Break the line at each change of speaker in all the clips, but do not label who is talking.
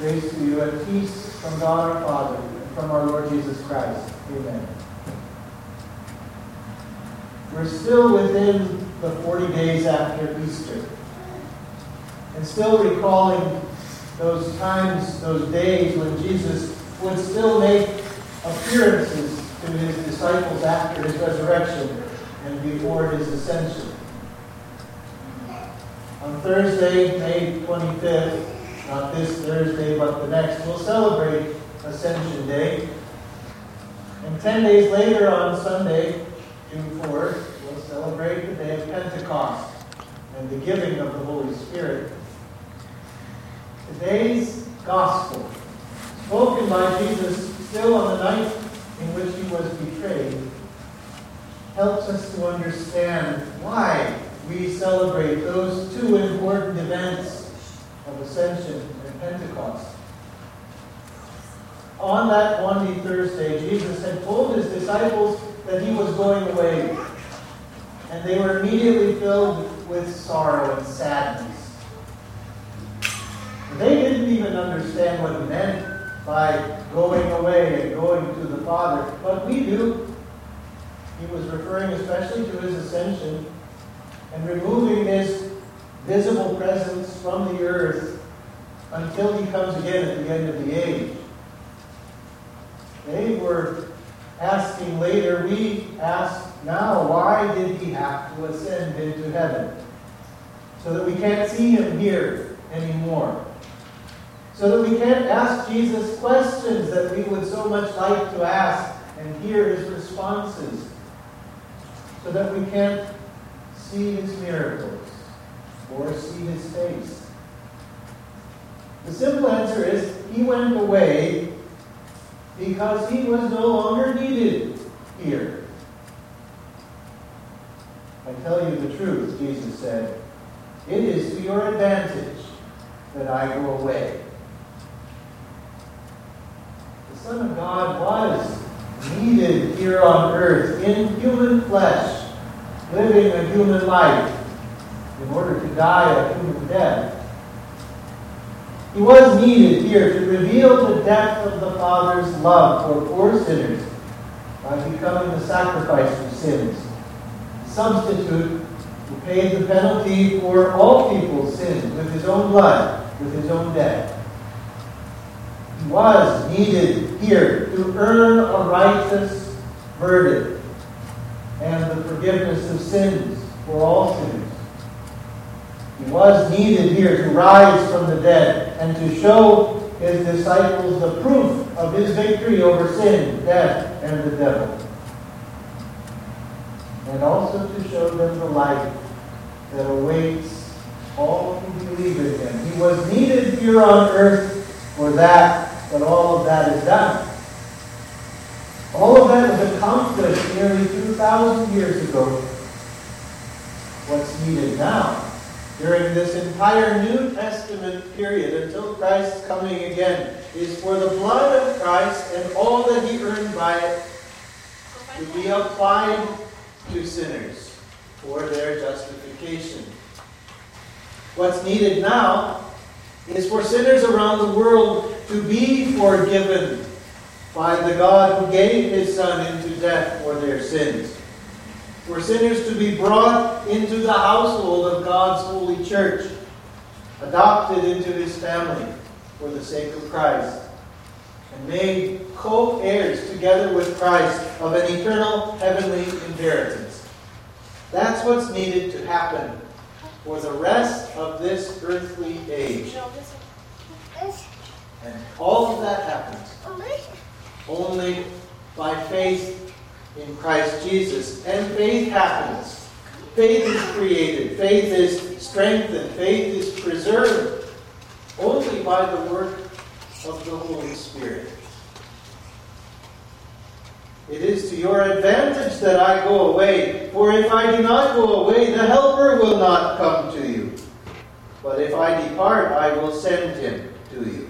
Grace to you and peace from God our Father and from our Lord Jesus Christ. Amen. We're still within the 40 days after Easter, and still recalling those times, those days when Jesus would still make appearances to his disciples after his resurrection and before his ascension. On Thursday, May 25th, not this Thursday but the next, we'll celebrate Ascension Day. And 10 days later on Sunday, June 4th, we'll celebrate the day of Pentecost and the giving of the Holy Spirit. Today's Gospel, spoken by Jesus still on the night in which he was betrayed, helps us to understand why we celebrate those two important events of Ascension and Pentecost. On that Maundy Thursday, Jesus had told his disciples that he was going away, and they were immediately filled with sorrow and sadness. They didn't even understand what he meant by going away and going to the Father, but we do. He was referring especially to his ascension and removing his visible presence from the earth until he comes again at the end of the age. They were asking later, we ask now, why did he have to ascend into heaven? So that we can't see him here anymore. So that we can't ask Jesus questions that we would so much like to ask and hear his responses. So that we can't see his miracles or see his face. The simple answer is, he went away because he was no longer needed here. I tell you the truth, Jesus said, it is to your advantage that I go away. The Son of God was needed here on earth in human flesh, living a human life in order to die a human death. He was needed here to reveal the depth of the Father's love for poor sinners by becoming the sacrifice for sins, the substitute who paid the penalty for all people's sins with his own blood, with his own death. He was needed here to earn a righteous verdict and the forgiveness of sins for all sinners. He was needed here to rise from the dead and to show his disciples the proof of his victory over sin, death, and the devil. And also to show them the life that awaits all who believe in him. He was needed here on earth for that, but all of that is done. All of that was accomplished nearly 2,000 years ago. What's needed now, during this entire New Testament period until Christ's coming again, is for the blood of Christ and all that he earned by it to be applied to sinners for their justification. What's needed now is for sinners around the world to be forgiven by the God who gave his Son into death for their sins. For sinners to be brought into the household of God's holy church, adopted into his family for the sake of Christ, and made co-heirs together with Christ of an eternal heavenly inheritance. That's what's needed to happen for the rest of this earthly age. And all of that happens only by faith in Christ Jesus. And faith happens. Faith is created. Faith is strengthened. Faith is preserved only by the work of the Holy Spirit. It is to your advantage that I go away, for if I do not go away, the Helper will not come to you. But if I depart, I will send him to you.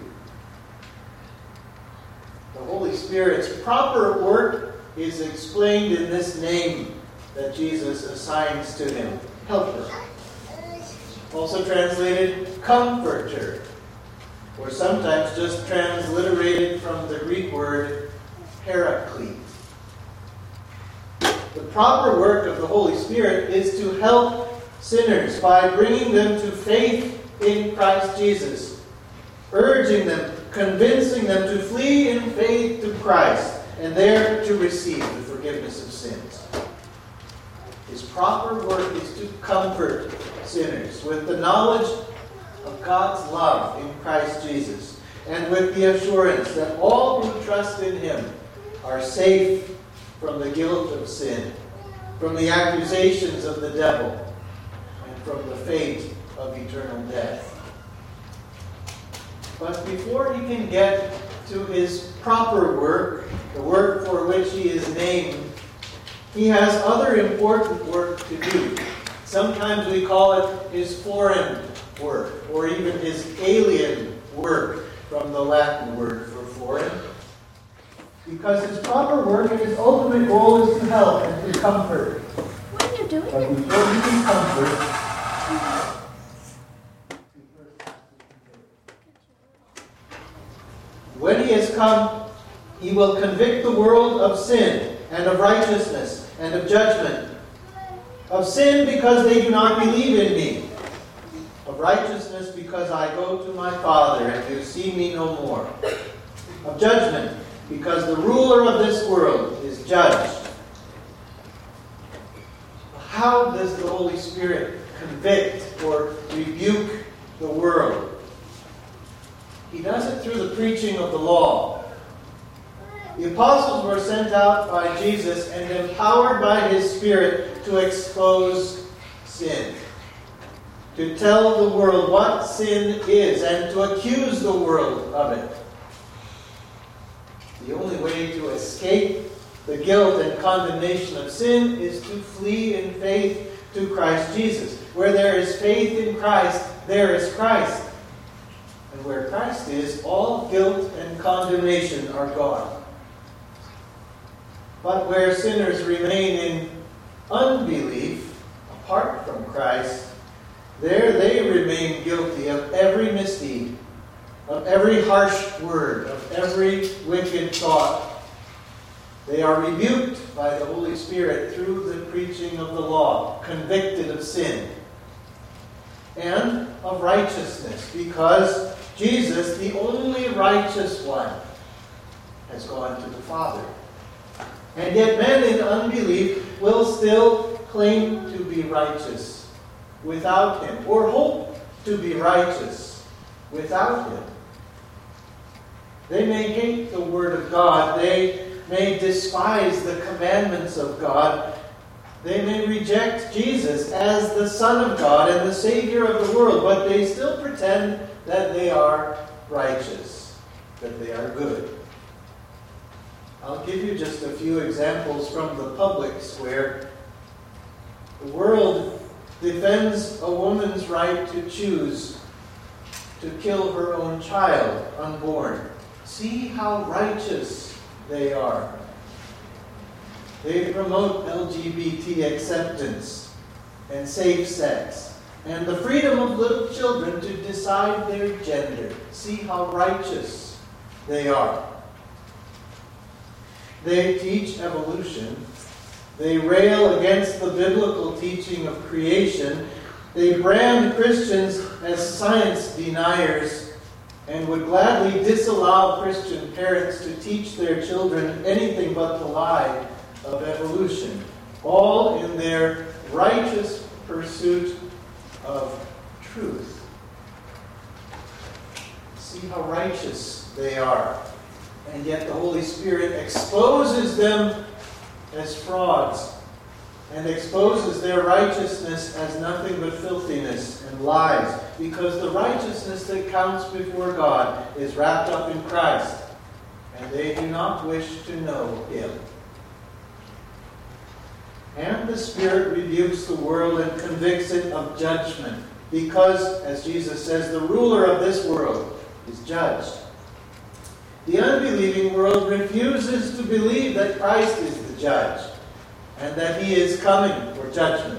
The Holy Spirit's proper work is explained in this name that Jesus assigns to him, Helper. Also translated, Comforter. or sometimes just transliterated from the Greek word paraclete. The proper work of the Holy Spirit is to help sinners by bringing them to faith in Christ Jesus, urging them, convincing them to flee in faith to Christ, and there to receive the forgiveness of sins. His proper work is to comfort sinners with the knowledge of God's love in Christ Jesus, and with the assurance that all who trust in Him are safe from the guilt of sin, from the accusations of the devil, and from the fate of eternal death. But before he can get to his proper work, the work for which he is named, he has other important work to do. Sometimes we call it his foreign work, or even his alien work, from the Latin word for foreign. Because his proper work and his ultimate goal is to help and to comfort.
What are you doing?
But before he can comfort, when he has come, he will convict the world of sin and of righteousness and of judgment. Of sin because they do not believe in me. Of righteousness because I go to my Father and you see me no more. Of judgment because the ruler of this world is judged. How does the Holy Spirit convict or rebuke the world? He does it through the preaching of the law. The apostles were sent out by Jesus and empowered by His Spirit to expose sin, to tell the world what sin is and to accuse the world of it. The only way to escape the guilt and condemnation of sin is to flee in faith to Christ Jesus. Where there is faith in Christ, there is Christ. And where Christ is, all guilt and condemnation are gone. But where sinners remain in unbelief, apart from Christ, there they remain guilty of every misdeed, of every harsh word, of every wicked thought. They are rebuked by the Holy Spirit through the preaching of the law, convicted of sin and of righteousness, because Jesus, the only righteous one, has gone to the Father. And yet men in unbelief will still claim to be righteous without Him, or hope to be righteous without Him. They may hate the Word of God. They may despise the commandments of God. They may reject Jesus as the Son of God and the Savior of the world, but they still pretend that they are righteous, that they are good. I'll give you just a few examples from the public square. The world defends a woman's right to choose to kill her own child unborn. See how righteous they are. They promote LGBT acceptance and safe sex and the freedom of little children to decide their gender. See how righteous they are. They teach evolution. They rail against the biblical teaching of creation. They brand Christians as science deniers and would gladly disallow Christian parents to teach their children anything but the lie of evolution, all in their righteous pursuit of truth. See how righteous they are. And yet the Holy Spirit exposes them as frauds and exposes their righteousness as nothing but filthiness and lies, because the righteousness that counts before God is wrapped up in Christ, and they do not wish to know Him. And the Spirit rebukes the world and convicts it of judgment, because, as Jesus says, the ruler of this world is judged. The unbelieving world refuses to believe that Christ is the judge and that He is coming for judgment.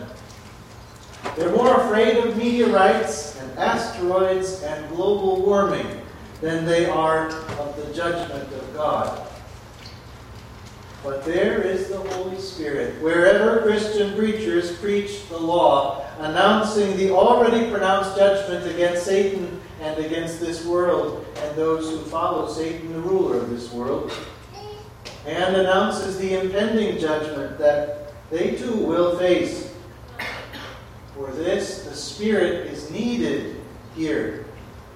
They're more afraid of meteorites and asteroids and global warming than they are of the judgment of God. But there is the Holy Spirit, wherever Christian preachers preach the law, announcing the already pronounced judgment against Satan and against this world and those who follow Satan, the ruler of this world, and announces the impending judgment that they too will face. For this, the Spirit is needed here.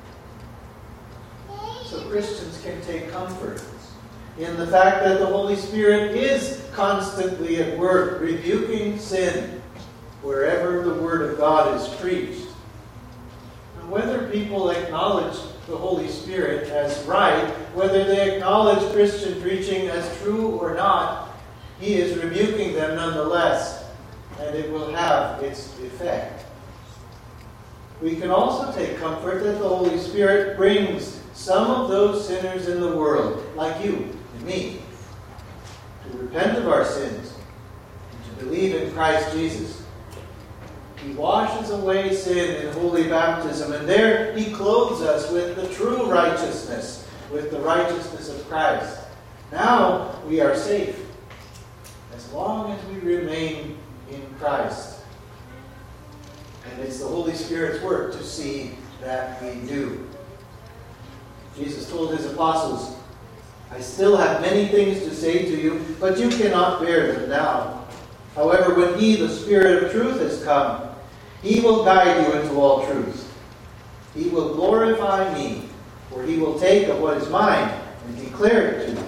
So Christians can take comfort in the fact that the Holy Spirit is constantly at work, rebuking sin wherever the Word of God is preached. And whether people acknowledge the Holy Spirit as right, whether they acknowledge Christian preaching as true or not, He is rebuking them nonetheless, and it will have its effect. We can also take comfort that the Holy Spirit brings some of those sinners in the world, like you and me, to repent of our sins and to believe in Christ Jesus. He washes away sin in holy baptism, and there He clothes us with the true righteousness, with the righteousness of Christ. Now we are safe, as long as we remain in Christ. And it's the Holy Spirit's work to see that we do. Jesus told His apostles, "I still have many things to say to you, but you cannot bear them now. However, when He, the Spirit of truth, has come, He will guide you into all truth. He will glorify me, for He will take of what is mine and declare it to you."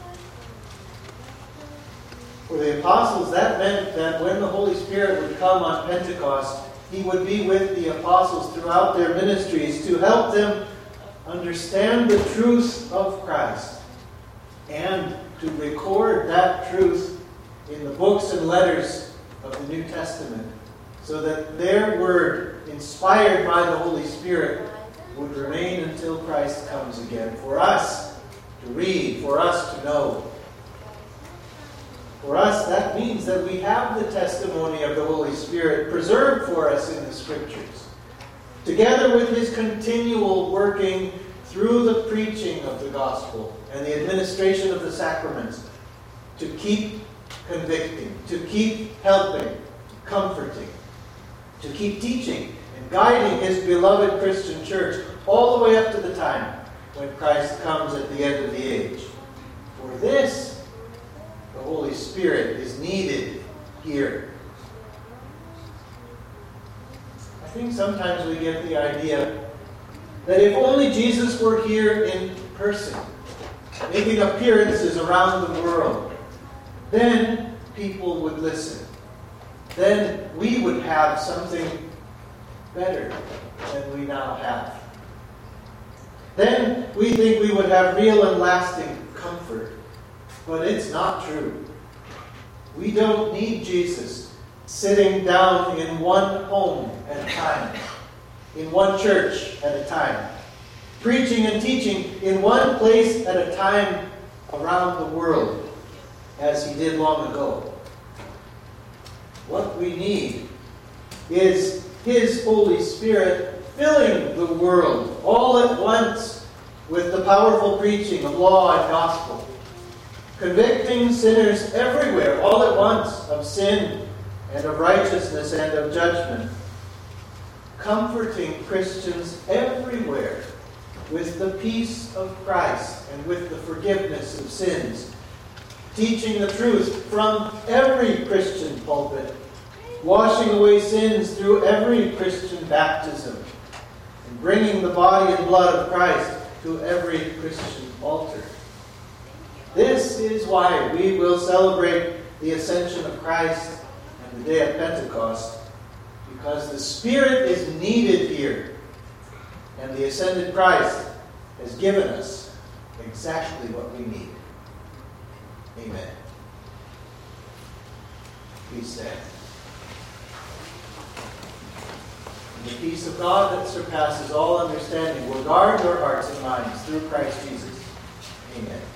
For the apostles, that meant that when the Holy Spirit would come on Pentecost, He would be with the apostles throughout their ministries to help them understand the truth of Christ and to record that truth in the books and letters of the New Testament, so that their word, inspired by the Holy Spirit, would remain until Christ comes again, for us to read, for us to know. For us, that means that we have the testimony of the Holy Spirit preserved for us in the Scriptures, together with His continual working through the preaching of the gospel and the administration of the sacraments, to keep convicting, to keep helping, comforting, to keep teaching and guiding His beloved Christian church all the way up to the time when Christ comes at the end of the age. For this, the Holy Spirit is needed here. I think sometimes we get the idea that if only Jesus were here in person, making appearances around the world, then people would listen. Then we would have something better than we now have. Then we think we would have real and lasting comfort. But it's not true. We don't need Jesus sitting down in one home at a time, in one church at a time, preaching and teaching in one place at a time around the world, as He did long ago. What we need is His Holy Spirit filling the world all at once with the powerful preaching of law and gospel, convicting sinners everywhere, all at once, of sin and of righteousness and of judgment. Comforting Christians everywhere with the peace of Christ and with the forgiveness of sins. Teaching the truth from every Christian pulpit. Washing away sins through every Christian baptism. And bringing the body and blood of Christ to every Christian altar. This is why we will celebrate the ascension of Christ and the day of Pentecost, because the Spirit is needed here, and the ascended Christ has given us exactly what we need. Amen. Please stand. And the peace of God that surpasses all understanding will guard your hearts and minds through Christ Jesus. Amen.